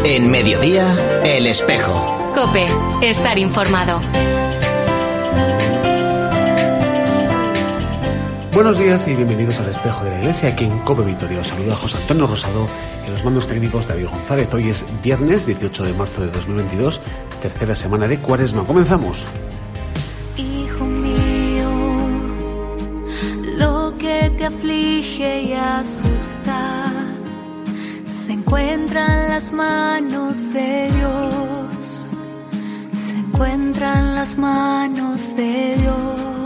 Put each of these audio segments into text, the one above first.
En Mediodía, El Espejo. COPE, estar informado. Buenos días y bienvenidos al Espejo de la Iglesia, aquí en COPE Vitoria. Os saluda José Antonio Rosado y los mandos técnicos David González. Hoy es viernes 18 de marzo de 2022, tercera semana de Cuaresma. ¡Comenzamos! Hijo mío, lo que te aflige y asusta se encuentra en las manos de Dios. Se encuentra en las manos de Dios.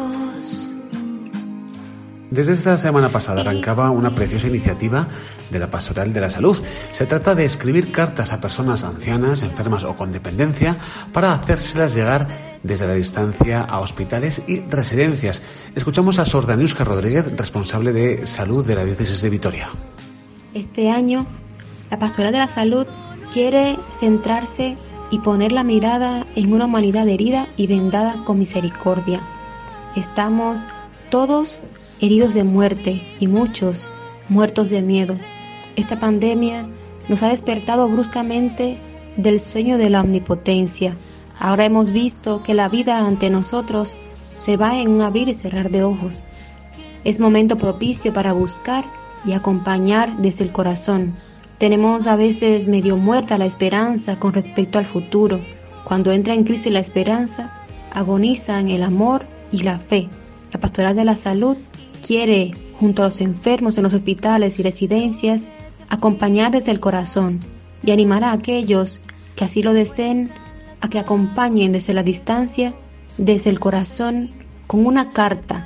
Desde esta semana pasada arrancaba una preciosa iniciativa de la Pastoral de la Salud. Se trata de escribir cartas a personas ancianas, enfermas o con dependencia para hacérselas llegar desde la distancia a hospitales y residencias. Escuchamos a Sor Daniuska Rodríguez, responsable de salud de la Diócesis de Vitoria. Este año, la Pastoral de la Salud quiere centrarse y poner la mirada en una humanidad herida y vendada con misericordia. Estamos todos heridos de muerte y muchos muertos de miedo. Esta pandemia nos ha despertado bruscamente del sueño de la omnipotencia. Ahora hemos visto que la vida ante nosotros se va en un abrir y cerrar de ojos. Es momento propicio para buscar y acompañar desde el corazón. Tenemos a veces medio muerta la esperanza con respecto al futuro. Cuando entra en crisis la esperanza, agonizan el amor y la fe. La Pastoral de la Salud quiere, junto a los enfermos en los hospitales y residencias, acompañar desde el corazón y animar a aquellos que así lo deseen a que acompañen desde la distancia, desde el corazón, con una carta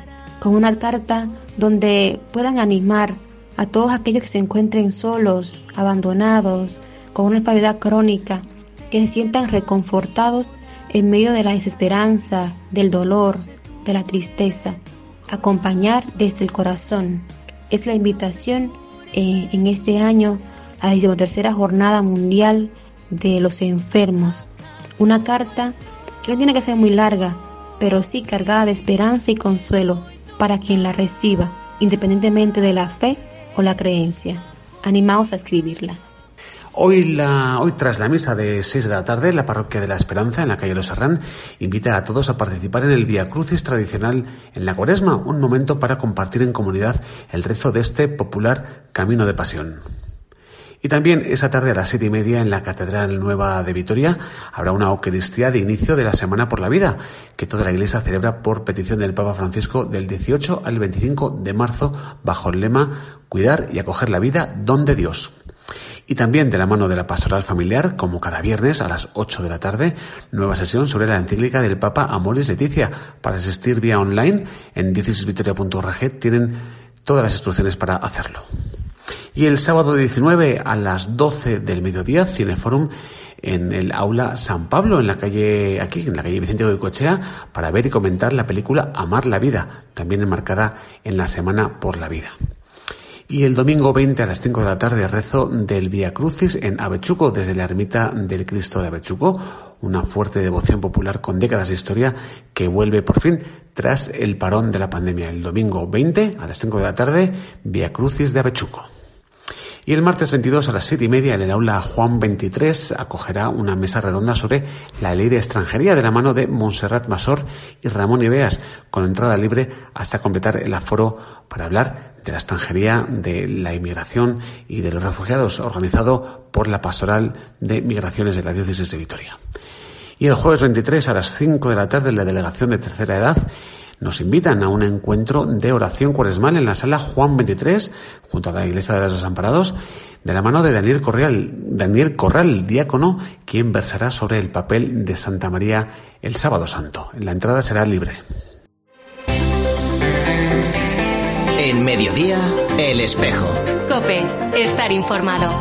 donde puedan animar a todos aquellos que se encuentren solos, abandonados, con una enfermedad crónica, que se sientan reconfortados en medio de la desesperanza, del dolor, de la tristeza. Acompañar desde el corazón es la invitación en este año a la 13ª Jornada Mundial de los Enfermos. Una carta que no tiene que ser muy larga, pero sí cargada de esperanza y consuelo para quien la reciba, independientemente de la fe o la creencia. Animaos a escribirla. Hoy tras la misa de 6 de la tarde, la Parroquia de la Esperanza, en la calle Los Herrán, invita a todos a participar en el Vía Crucis tradicional en la Cuaresma, un momento para compartir en comunidad el rezo de este popular Camino de Pasión. Y también esa tarde a las 7:30 en la Catedral Nueva de Vitoria habrá una Eucaristía de inicio de la Semana por la Vida, que toda la Iglesia celebra por petición del Papa Francisco del 18 al 25 de marzo bajo el lema Cuidar y acoger la vida, don de Dios. Y también de la mano de la Pastoral Familiar, como cada viernes a las 8 de la tarde, nueva sesión sobre la encíclica del Papa Amoris Laetitia. Para asistir vía online en diocesisvitoria.org tienen todas las instrucciones para hacerlo. Y el sábado 19 a las 12 del mediodía, Cineforum en el Aula San Pablo, en la calle Vicente Goycoechea, para ver y comentar la película Amar la Vida, también enmarcada en la Semana por la Vida. Y el domingo 20 a las 5 de la tarde, rezo del Vía Crucis en Avechuco, desde la ermita del Cristo de Avechuco, una fuerte devoción popular con décadas de historia que vuelve por fin tras el parón de la pandemia. El domingo 20 a las 5 de la tarde, Vía Crucis de Avechuco. Y el martes 22 a las 7:30 en el aula Juan 23 acogerá una mesa redonda sobre la ley de extranjería de la mano de Montserrat Masor y Ramón Ibeas, con entrada libre hasta completar el aforo para hablar de la extranjería, de la inmigración y de los refugiados, organizado por la Pastoral de Migraciones de la Diócesis de Vitoria. Y el jueves 23 a las 5 de la tarde la Delegación de Tercera Edad nos invitan a un encuentro de oración cuaresmal en la sala Juan 23, junto a la Iglesia de los Desamparados, de la mano de Daniel Corral, diácono, quien versará sobre el papel de Santa María el Sábado Santo. La entrada será libre. En Mediodía, El Espejo. COPE, estar informado.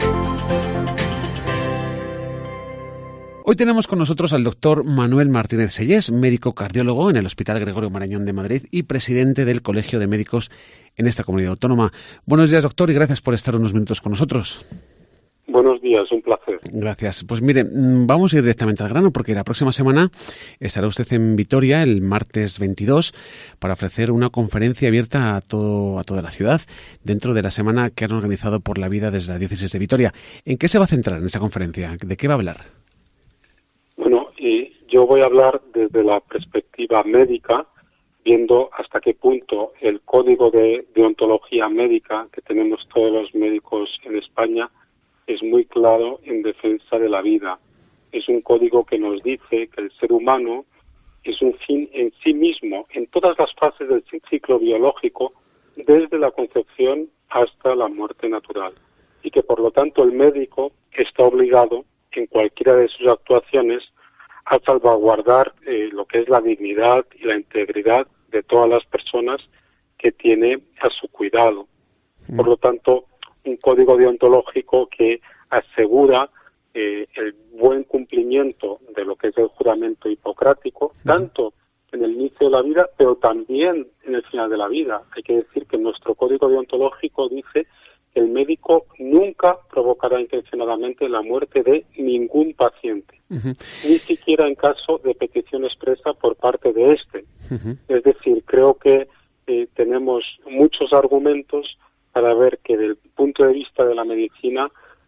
Hoy tenemos con nosotros al doctor Manuel Martínez Sellés, médico cardiólogo en el Hospital Gregorio Marañón de Madrid y presidente del Colegio de Médicos en esta comunidad autónoma. Buenos días, doctor, y gracias por estar unos minutos con nosotros. Buenos días, un placer. Gracias. Pues mire, vamos a ir directamente al grano porque la próxima semana estará usted en Vitoria el martes 22 para ofrecer una conferencia abierta a toda la ciudad dentro de la semana que han organizado por la vida desde la diócesis de Vitoria. ¿En qué se va a centrar en esa conferencia? ¿De qué va a hablar? Bueno, yo voy a hablar desde la perspectiva médica, viendo hasta qué punto el código de deontología médica que tenemos todos los médicos en España es muy claro en defensa de la vida. Es un código que nos dice que el ser humano es un fin en sí mismo, en todas las fases del ciclo biológico, desde la concepción hasta la muerte natural. Y que, por lo tanto, el médico está obligado, en cualquiera de sus actuaciones, a salvaguardar lo que es la dignidad y la integridad de todas las personas que tiene a su cuidado. Por lo tanto, un código deontológico que asegura el buen cumplimiento de lo que es el juramento hipocrático, tanto en el inicio de la vida, pero también en el final de la vida. Hay que decir que nuestro código deontológico dice que el médico nunca provocará intencionadamente la muerte de ningún paciente, ni siquiera en caso de petición expresa por parte de éste. Es decir, creo que tenemos muchos argumentos para ver que desde el punto de vista de la medicina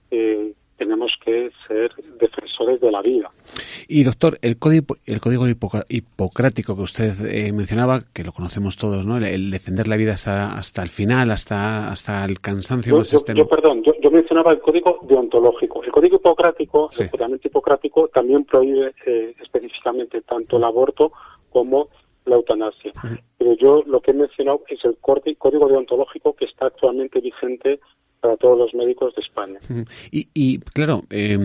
tenemos que ser defensores de la vida. Y doctor, el código hipocrático que usted mencionaba, que lo conocemos todos, ¿no? El defender la vida hasta el final, hasta el cansancio. Yo mencionaba el código deontológico. El código hipocrático, el juramento hipocrático, también prohíbe específicamente tanto el aborto como la eutanasia. Pero yo lo que he mencionado es el código deontológico que está actualmente vigente para todos los médicos de España. Y claro,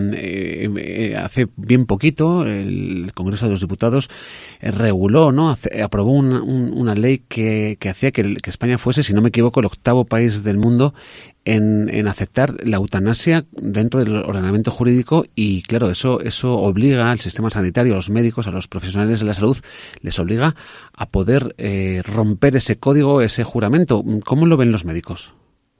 hace bien poquito el Congreso de los Diputados reguló, ¿no? Aprobó una ley que hacía que España fuese, si no me equivoco, el 8º país del mundo en aceptar la eutanasia dentro del ordenamiento jurídico y, claro, eso obliga al sistema sanitario, a los médicos, a los profesionales de la salud, les obliga a poder romper ese código, ese juramento. ¿Cómo lo ven los médicos?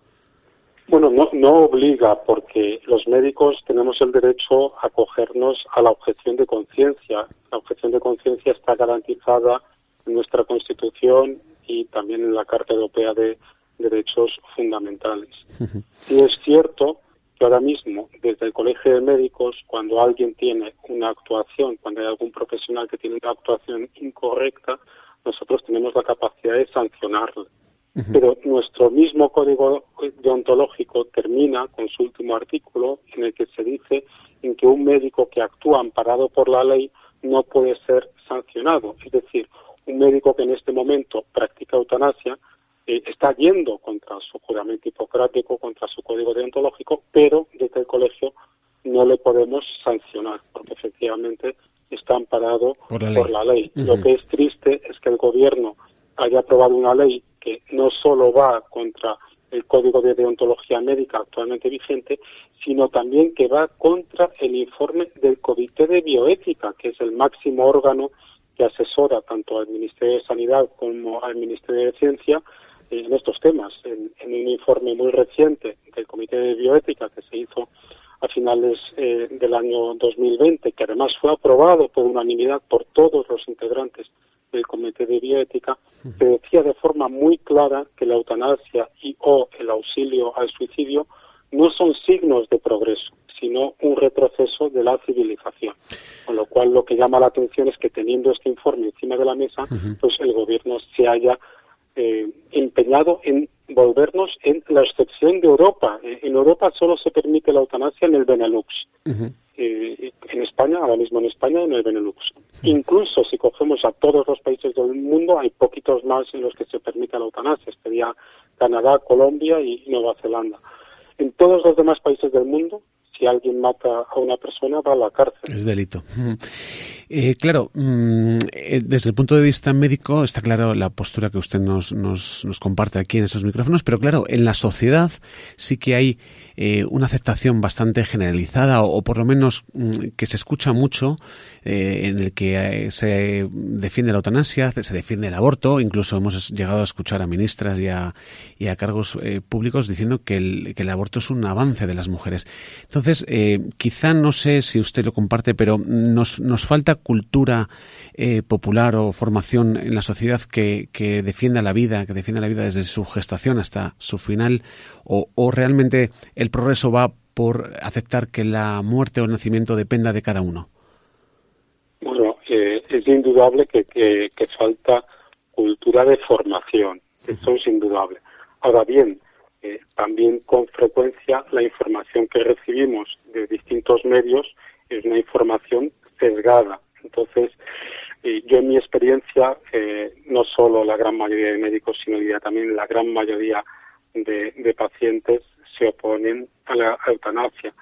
Bueno, no obliga, porque los médicos tenemos el derecho a acogernos a la objeción de conciencia. La objeción de conciencia está garantizada en nuestra Constitución y también en la Carta Europea de Derechos Fundamentales. Y es cierto que ahora mismo, desde el Colegio de Médicos, cuando alguien tiene una actuación, cuando hay algún profesional que tiene una actuación incorrecta, nosotros tenemos la capacidad de sancionarle. Pero nuestro mismo código deontológico termina con su último artículo, en el que se dice en que un médico que actúa amparado por la ley no puede ser sancionado. Es decir, un médico que en este momento practica eutanasia está yendo contra su juramento hipocrático, contra su código deontológico, pero desde el colegio no le podemos sancionar, porque efectivamente está amparado por la ley. Lo que es triste es que el gobierno haya aprobado una ley que no solo va contra el Código de Deontología Médica actualmente vigente, sino también que va contra el informe del Comité de Bioética, que es el máximo órgano que asesora tanto al Ministerio de Sanidad como al Ministerio de Ciencia en estos temas. En un informe muy reciente del Comité de Bioética que se hizo a finales del año 2020, que además fue aprobado por unanimidad por todos los integrantes del Comité de Bioética, se decía de forma muy clara que la eutanasia o el auxilio al suicidio no son signos de progreso, sino un retroceso de la civilización. Con lo cual, lo que llama la atención es que, teniendo este informe encima de la mesa, pues el gobierno se haya empeñado en volvernos en la excepción de Europa. En Europa solo se permite la eutanasia en el Benelux. En España, ahora mismo en España, en el Benelux. Incluso si cogemos a todos los países del mundo, hay poquitos más en los que se permite la eutanasia. Sería Canadá, Colombia y Nueva Zelanda. En todos los demás países del mundo, si alguien mata a una persona, va a la cárcel. Es delito. Claro, desde el punto de vista médico está claro la postura que usted nos comparte aquí en esos micrófonos, pero claro, en la sociedad sí que hay una aceptación bastante generalizada o por lo menos que se escucha mucho en el que se defiende la eutanasia, se defiende el aborto, incluso hemos llegado a escuchar a ministras y a cargos públicos diciendo que el aborto es un avance de las mujeres. Entonces, Entonces, quizá, no sé si usted lo comparte, pero nos falta cultura popular o formación en la sociedad que defienda la vida, desde su gestación hasta su final, o realmente el progreso va por aceptar que la muerte o el nacimiento dependa de cada uno. Bueno, es indudable que falta cultura de formación, eso es indudable. Ahora bien, también con frecuencia la información que recibimos de distintos medios es una información sesgada. Entonces, yo en mi experiencia, no solo la gran mayoría de médicos, sino ya también la gran mayoría de pacientes se oponen a la eutanasia.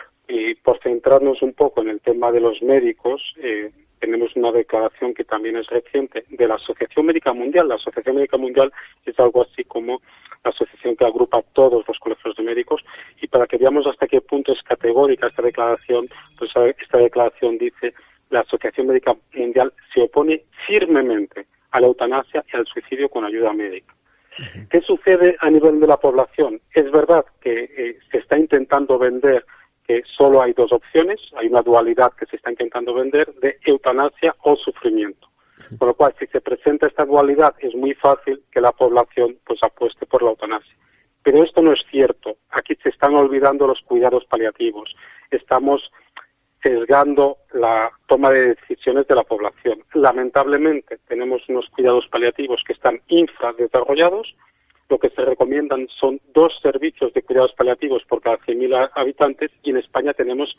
Y por centrarnos un poco en el tema de los médicos, tenemos una declaración que también es reciente de la Asociación Médica Mundial. La Asociación Médica Mundial es algo así como la asociación que agrupa a todos los colegios de médicos, y para que veamos hasta qué punto es categórica esta declaración, pues esta declaración dice: la Asociación Médica Mundial se opone firmemente a la eutanasia y al suicidio con ayuda médica. ¿Qué sucede a nivel de la población? Es verdad que se está intentando vender que solo hay dos opciones, hay una dualidad que se está intentando vender de eutanasia o sufrimiento. Con lo cual, si se presenta esta dualidad, es muy fácil que la población pues apueste por la eutanasia. Pero esto no es cierto. Aquí se están olvidando los cuidados paliativos. Estamos sesgando la toma de decisiones de la población. Lamentablemente, tenemos unos cuidados paliativos que están infradesarrollados. Lo que se recomiendan son 2 servicios de cuidados paliativos por cada 100.000 habitantes, y en España tenemos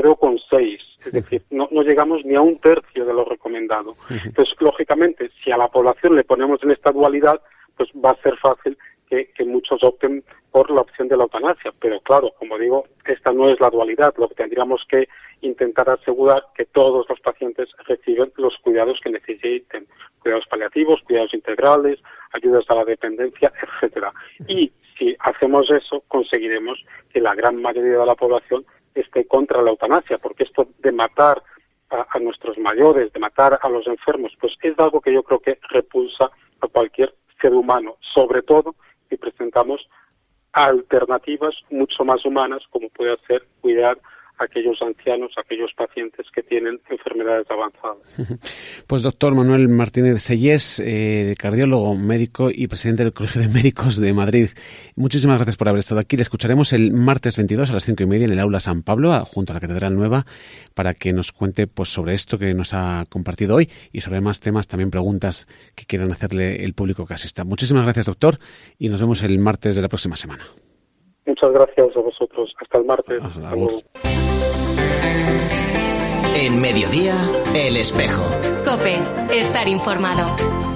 0,6. Es decir, no llegamos ni a un tercio de lo recomendado. Entonces, lógicamente, si a la población le ponemos en esta dualidad, pues va a ser fácil que muchos opten por la opción de la eutanasia. Pero claro, como digo, esta no es la dualidad. Lo que tendríamos que intentar asegurar que todos los pacientes reciben los cuidados que necesiten. Cuidados paliativos, cuidados integrales, ayudas a la dependencia, etcétera. Y si hacemos eso, conseguiremos que la gran mayoría de la población esté contra la eutanasia, porque esto de matar a nuestros mayores, de matar a los enfermos, pues es algo que yo creo que repulsa a cualquier ser humano, sobre todo si presentamos alternativas mucho más humanas, como puede ser cuidar a aquellos ancianos, a aquellos pacientes que tienen enfermedades avanzadas. Pues doctor Manuel Martínez Sellés, cardiólogo, médico y presidente del Colegio de Médicos de Madrid, muchísimas gracias por haber estado aquí. Le escucharemos el martes 22 a las 5:30 en el Aula San Pablo, junto a la Catedral Nueva, para que nos cuente pues sobre esto que nos ha compartido hoy y sobre más temas, también preguntas que quieran hacerle el público que asista. Muchísimas gracias, doctor, y nos vemos el martes de la próxima semana. Muchas gracias a vosotros. Hasta el martes. Hasta luego. En Mediodía, El Espejo. COPE. Estar informado.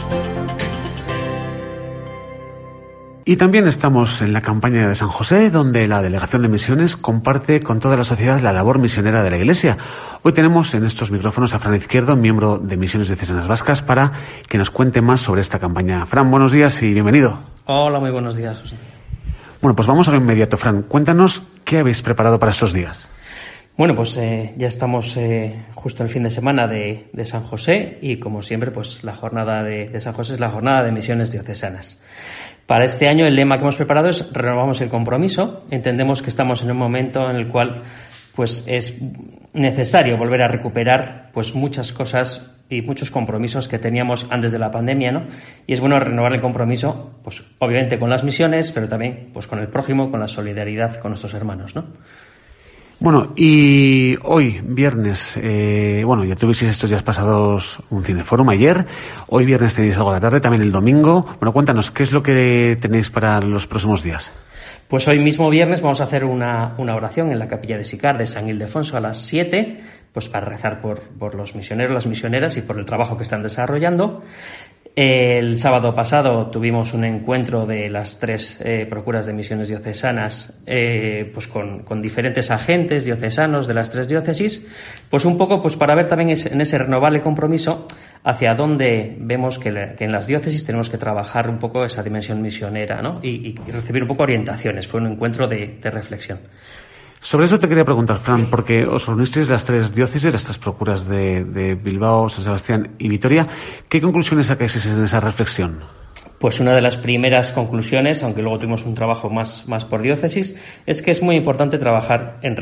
Y también estamos en la campaña de San José, donde la Delegación de Misiones comparte con toda la sociedad la labor misionera de la Iglesia. Hoy tenemos en estos micrófonos a Fran Izquierdo, miembro de Misiones Diocesanas Vascas, para que nos cuente más sobre esta campaña. Fran, buenos días y bienvenido. Hola, muy buenos días, José. Bueno, pues vamos a lo inmediato, Fran. Cuéntanos qué habéis preparado para estos días. Bueno, pues ya estamos justo el fin de semana de San José, y como siempre, pues la jornada de San José es la jornada de misiones diocesanas. Para este año el lema que hemos preparado es renovamos el compromiso. Entendemos que estamos en un momento en el cual pues es necesario volver a recuperar pues muchas cosas y muchos compromisos que teníamos antes de la pandemia, ¿no? Y es bueno renovar el compromiso, pues obviamente con las misiones, pero también pues con el prójimo, con la solidaridad con nuestros hermanos, ¿no? Bueno, y hoy, viernes, ya tuvisteis estos días pasados un cineforum ayer, hoy viernes tenéis algo a la tarde, también el domingo. Bueno, cuéntanos, ¿qué es lo que tenéis para los próximos días? Pues hoy mismo viernes vamos a hacer una oración en la capilla de Sicar de San Ildefonso a las 7, pues para rezar por los misioneros, las misioneras y por el trabajo que están desarrollando. El sábado pasado tuvimos un encuentro de las 3 procuras de misiones diocesanas, pues con diferentes agentes diocesanos de las 3 diócesis, pues un poco pues para ver también en ese renovable compromiso hacia dónde vemos que en las diócesis tenemos que trabajar un poco esa dimensión misionera, ¿no? Y recibir un poco orientaciones. Fue un encuentro de reflexión. Sobre eso te quería preguntar, Fran, porque os reunisteis las 3 diócesis, las 3 procuras de Bilbao, San Sebastián y Vitoria. ¿Qué conclusiones sacáis en esa reflexión? Pues una de las primeras conclusiones, aunque luego tuvimos un trabajo más por diócesis, es que es muy importante trabajar en red.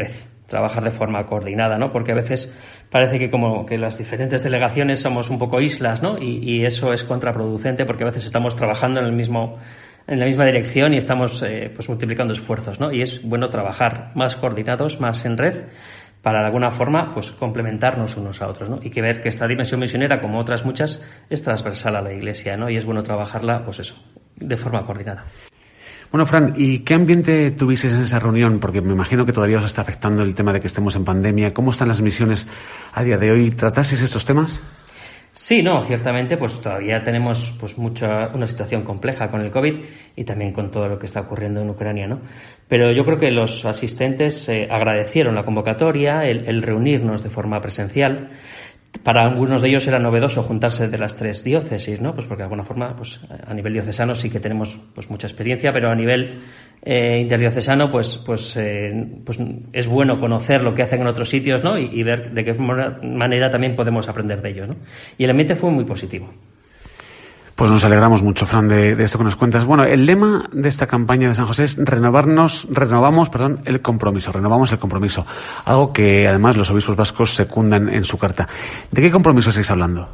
trabajar de forma coordinada, ¿no? Porque a veces parece que como que las diferentes delegaciones somos un poco islas, ¿no? Y eso es contraproducente porque a veces estamos trabajando en la misma dirección y estamos pues multiplicando esfuerzos, ¿no? Y es bueno trabajar más coordinados, más en red, para de alguna forma pues complementarnos unos a otros, ¿no? Y que ver que esta dimensión misionera, como otras muchas, es transversal a la Iglesia, ¿no? Y es bueno trabajarla, pues eso, de forma coordinada. Bueno, Fran, ¿y qué ambiente tuvisteis en esa reunión? Porque me imagino que todavía os está afectando el tema de que estemos en pandemia. ¿Cómo están las misiones a día de hoy? ¿Tratasteis estos temas? Sí, no, ciertamente pues todavía tenemos pues una situación compleja con el COVID y también con todo lo que está ocurriendo en Ucrania, ¿no? Pero yo creo que los asistentes agradecieron la convocatoria, el reunirnos de forma presencial. Para algunos de ellos era novedoso juntarse de las 3 diócesis, ¿no? Pues porque de alguna forma, pues a nivel diocesano sí que tenemos pues mucha experiencia, pero a nivel interdiocesano, pues es bueno conocer lo que hacen en otros sitios, ¿no? Y ver de qué manera también podemos aprender de ellos, ¿no? Y el ambiente fue muy positivo. Pues nos alegramos mucho, Fran, de esto que nos cuentas. Bueno, el lema de esta campaña de San José es renovamos el compromiso. Algo que además los obispos vascos secundan en su carta. ¿De qué compromiso estáis hablando?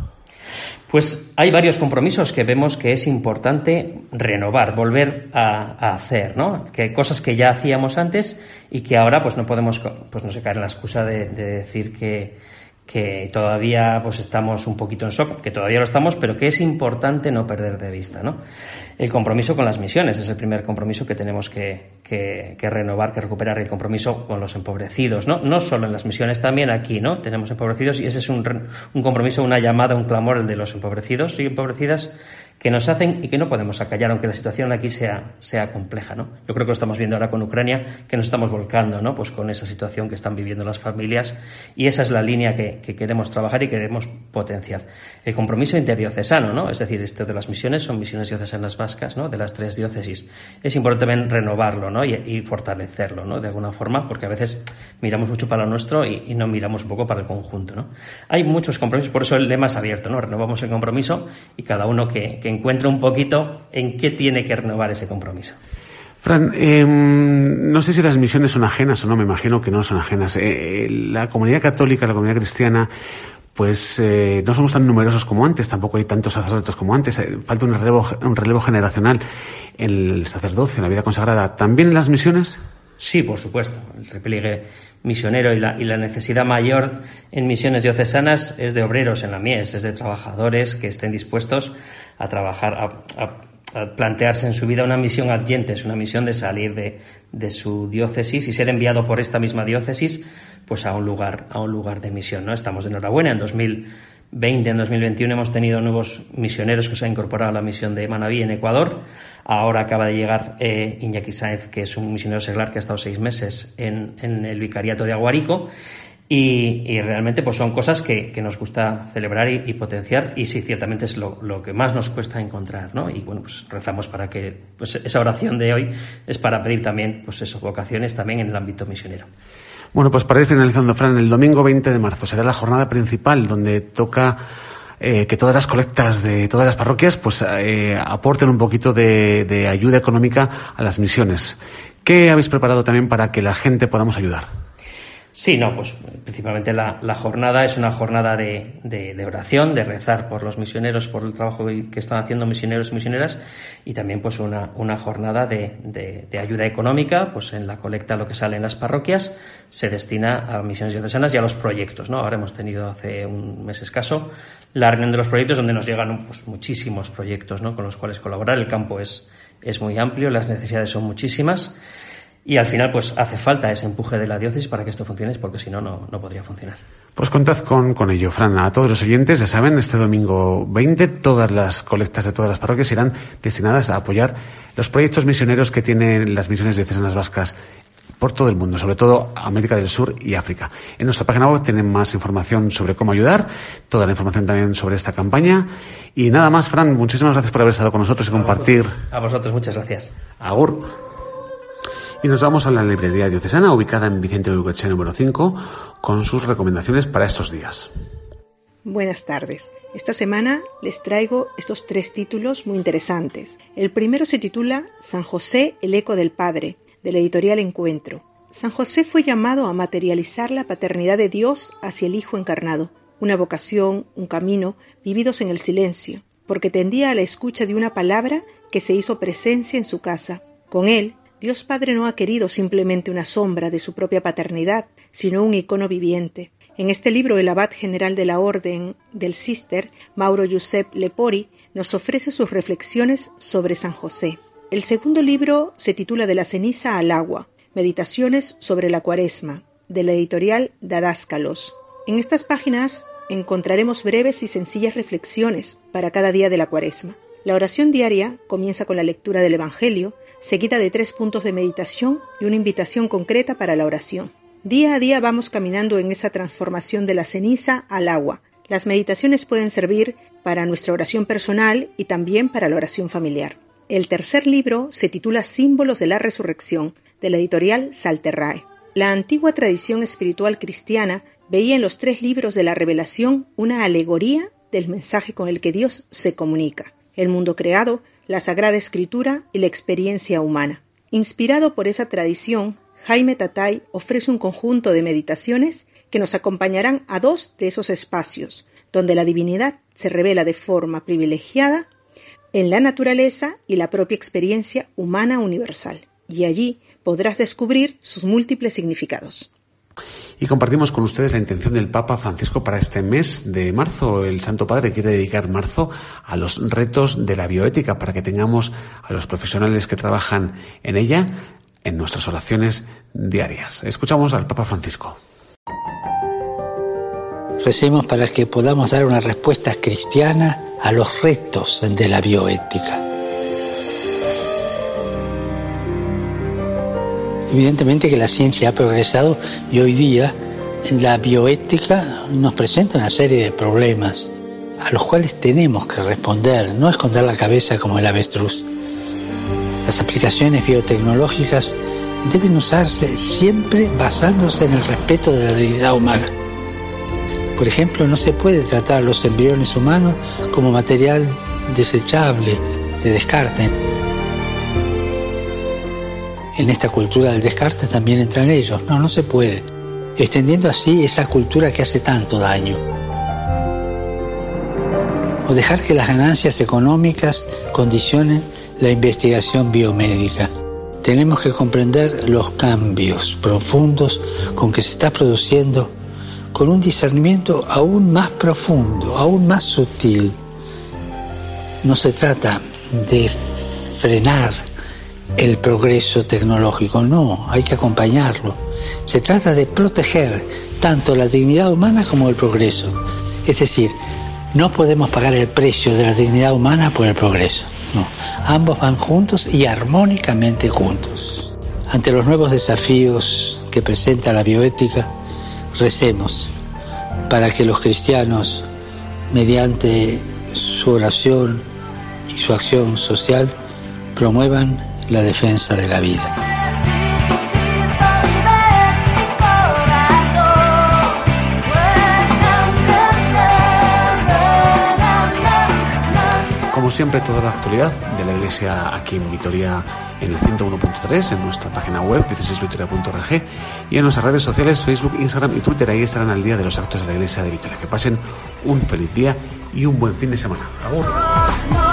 Pues hay varios compromisos que vemos que es importante renovar, volver a hacer, ¿no? Que hay cosas que ya hacíamos antes y que ahora pues no podemos, pues no sé, caer en la excusa de decir que todavía pues estamos un poquito en shock, que todavía lo estamos, pero que es importante no perder de vista, ¿no? El compromiso con las misiones es el primer compromiso que tenemos que renovar, que recuperar, el compromiso con los empobrecidos, ¿no? No solo en las misiones, también aquí, ¿no? Tenemos empobrecidos y ese es un compromiso, una llamada, un clamor, el de los empobrecidos y empobrecidas que nos hacen y que no podemos acallar, aunque la situación aquí sea compleja, ¿no? Yo creo que lo estamos viendo ahora con Ucrania, que nos estamos volcando, ¿no? Pues con esa situación que están viviendo las familias, y esa es la línea que queremos trabajar y queremos potenciar. El compromiso interdiocesano, ¿no? Es decir, esto de las misiones son misiones diocesanas vascas, ¿no? De las 3 diócesis. Es importante también renovarlo, ¿no? Y fortalecerlo, ¿no? De alguna forma, porque a veces miramos mucho para lo nuestro y no miramos un poco para el conjunto, ¿no? Hay muchos compromisos, por eso el lema es abierto, ¿no? Renovamos el compromiso y cada uno que encuentre un poquito en qué tiene que renovar ese compromiso. Fran, no sé si las misiones son ajenas o no, me imagino que no son ajenas. La comunidad católica, la comunidad cristiana, pues no somos tan numerosos como antes, tampoco hay tantos sacerdotes como antes, falta un relevo generacional en el sacerdocio, en la vida consagrada. ¿También en las misiones? Sí, por supuesto. El repliegue misionero y la necesidad mayor en misiones diocesanas es de obreros en la mies, es de trabajadores que estén dispuestos a trabajar, a plantearse en su vida una misión adyente, es una misión de salir de su diócesis y ser enviado por esta misma diócesis pues a un lugar de misión, ¿no? Estamos de enhorabuena. En 2020, en 2021 hemos tenido nuevos misioneros que se han incorporado a la misión de Manabí en Ecuador. Ahora acaba de llegar Iñaki Sáenz, que es un misionero seglar que ha estado 6 meses en el vicariato de Aguarico. Y realmente pues son cosas que nos gusta celebrar y potenciar, y sí, ciertamente es lo que más nos cuesta encontrar, ¿no? Y bueno, pues rezamos para que pues esa oración de hoy es para pedir también pues eso, vocaciones también en el ámbito misionero. Bueno, pues para ir finalizando, Fran, el domingo 20 de marzo será la jornada principal donde toca que todas las colectas de todas las parroquias pues aporten un poquito de ayuda económica a las misiones. ¿Qué habéis preparado también para que la gente podamos ayudar? Sí, no, pues principalmente la jornada es una jornada de oración, de rezar por los misioneros, por el trabajo que están haciendo misioneros y misioneras, y también pues una jornada de ayuda económica. Pues en la colecta, lo que sale en las parroquias se destina a misiones diocesanas y a los proyectos, ¿no? Ahora hemos tenido hace un mes escaso la reunión de los proyectos, donde nos llegan pues muchísimos proyectos, ¿no? Con los cuales colaborar. El campo es muy amplio, las necesidades son muchísimas. Y al final pues hace falta ese empuje de la diócesis para que esto funcione, porque si no, no podría funcionar. Pues contad con ello, Fran. A todos los oyentes, ya saben, este domingo 20 todas las colectas de todas las parroquias irán destinadas a apoyar los proyectos misioneros que tienen las misiones diocesanas vascas por todo el mundo, sobre todo América del Sur y África. En nuestra página web tienen más información sobre cómo ayudar, toda la información también sobre esta campaña. Y nada más, Fran, muchísimas gracias por haber estado con nosotros y compartir. A vosotros, muchas gracias. Agur. Y nos vamos a la librería diocesana, ubicada en Vicente Huguetxe número 5, con sus recomendaciones para estos días. Buenas tardes. Esta semana les traigo estos 3 títulos muy interesantes. El primero se titula San José, el eco del Padre, de la editorial Encuentro, San José fue llamado a materializar la paternidad de Dios hacia el Hijo encarnado, una vocación, un camino, vividos en el silencio, porque tendía a la escucha de una palabra que se hizo presencia en su casa. Con él, Dios Padre no ha querido simplemente una sombra de su propia paternidad, sino un icono viviente. En este libro, el abad general de la Orden del Cister, Mauro Giuseppe Lepori, nos ofrece sus reflexiones sobre San José. El segundo libro se titula De la ceniza al agua, Meditaciones sobre la Cuaresma, de la editorial Dadáscalos. En estas páginas encontraremos breves y sencillas reflexiones para cada día de la Cuaresma. La oración diaria comienza con la lectura del Evangelio, seguida de 3 puntos de meditación y una invitación concreta para la oración. Día a día vamos caminando en esa transformación de la ceniza al agua. Las meditaciones pueden servir para nuestra oración personal y también para la oración familiar. El tercer libro se titula Símbolos de la Resurrección, de la editorial Salterrae. La antigua tradición espiritual cristiana veía en los 3 libros de la Revelación una alegoría del mensaje con el que Dios se comunica: el mundo creado, la Sagrada Escritura y la experiencia humana. Inspirado por esa tradición, Jaime Tatay ofrece un conjunto de meditaciones que nos acompañarán a 2 de esos espacios, donde la divinidad se revela de forma privilegiada en la naturaleza y la propia experiencia humana universal. Y allí podrás descubrir sus múltiples significados. Y compartimos con ustedes la intención del Papa Francisco para este mes de marzo. El Santo Padre quiere dedicar marzo a los retos de la bioética, para que tengamos a los profesionales que trabajan en ella en nuestras oraciones diarias. Escuchamos al Papa Francisco. Recemos para que podamos dar una respuesta cristiana a los retos de la bioética. Evidentemente que la ciencia ha progresado y hoy día la bioética nos presenta una serie de problemas a los cuales tenemos que responder, no esconder la cabeza como el avestruz. Las aplicaciones biotecnológicas deben usarse siempre basándose en el respeto de la dignidad humana. Por ejemplo, no se puede tratar a los embriones humanos como material desechable, de descarte. En esta cultura del descarte también entran ellos. No se puede. Extendiendo así esa cultura que hace tanto daño. O dejar que las ganancias económicas condicionen la investigación biomédica. Tenemos que comprender los cambios profundos con que se está produciendo, con un discernimiento aún más profundo, aún más sutil. No se trata de frenar el progreso tecnológico, no, hay que acompañarlo. Se trata de proteger tanto la dignidad humana como el progreso. Es decir, no podemos pagar el precio de la dignidad humana por el progreso. No, ambos van juntos y armónicamente juntos. Ante los nuevos desafíos que presenta la bioética, recemos para que los cristianos, mediante su oración y su acción social, promuevan la defensa de la vida. Como siempre, toda la actualidad de la Iglesia aquí en Vitoria, en el 101.3, en nuestra página web, diocesisvitoria.org, y en nuestras redes sociales, Facebook, Instagram y Twitter. Ahí estarán al día de los actos de la Iglesia de Vitoria. Que pasen un feliz día y un buen fin de semana. ¡Agur!